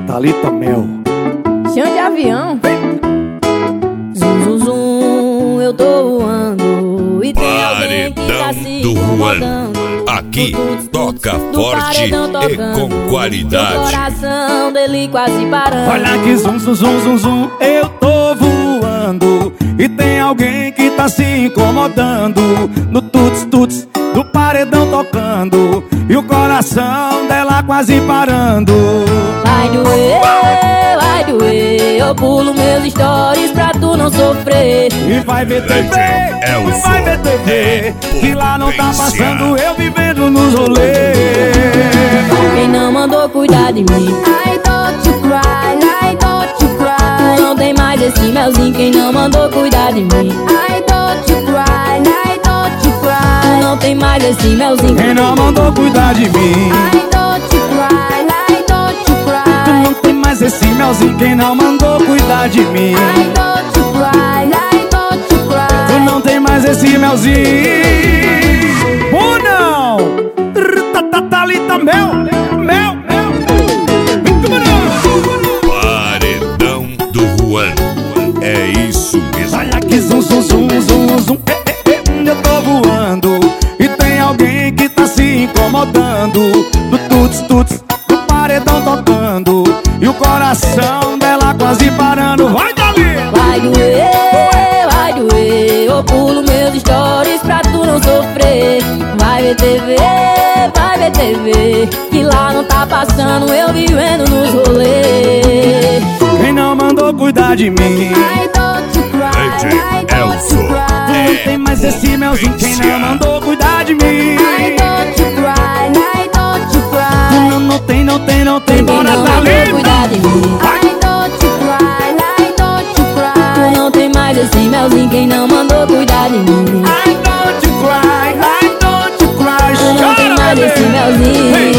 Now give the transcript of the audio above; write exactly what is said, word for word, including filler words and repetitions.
Thalita Mel. Chão de avião. Zum, zum, zum, eu tô voando. E tem alguém que tá se incomodando. Aqui toca forte e com qualidade. O coração dele quase parando. Olha que zum, zum, zum, zum, zum, eu tô voando. E tem alguém que tá se incomodando. No tuts, tuts, do paredão tocando. E o coração dela quase parando. Vai doer, vai doer. Eu pulo meus stories pra tu não sofrer. E vai ver T V, e vai ver T V, que lá não tá passando eu vivendo nos rolês. Quem não mandou cuidar de mim, I don't you cry, I don't you cry. Tu não tem mais esse melzinho. Quem não mandou cuidar de mim, I don't you cry, I don't you cry. Tu não tem mais esse melzinho. Quem não mandou cuidar de mim, I don't you cry, I don't you cry. Tu não tem mais esse melzinho. Quem não mandou cuidar de mim, I don't you cry, I don't you cry. Tu não tem mais esse melzinho. Ou não? Thalita Mel, Mel, Mel. Paredão do Juan. É isso mesmo. Olha que zum, zum, zum, zum, zum, eh, eh, eh, eu tô voando. E tem alguém que tá se incomodando. Do tuts, tuts, do paredão tocando. E o coração dela quase parando. Vai, Dali! Vai doer, vai doer. Eu pulo meus stories pra tu não sofrer. Vai ver T V, vai ver T V, que lá não tá passando eu vivendo nos rolês. Quem não mandou cuidar de mim, I don't you cry, I don't you cry. não tem mais esse melzinho. Quem não mandou cuidar de mim, I don't you cry, I don't you cry. Não, não tem, não tem, não tem. Quem Bora, não mandou cuidar de mim, Vai. I don't you cry, I don't you cry. Tu não tem mais esse melzinho. Quem não mandou cuidar de mim, I don't you cry, I don't you cry. tu não tem mais esse melzinho.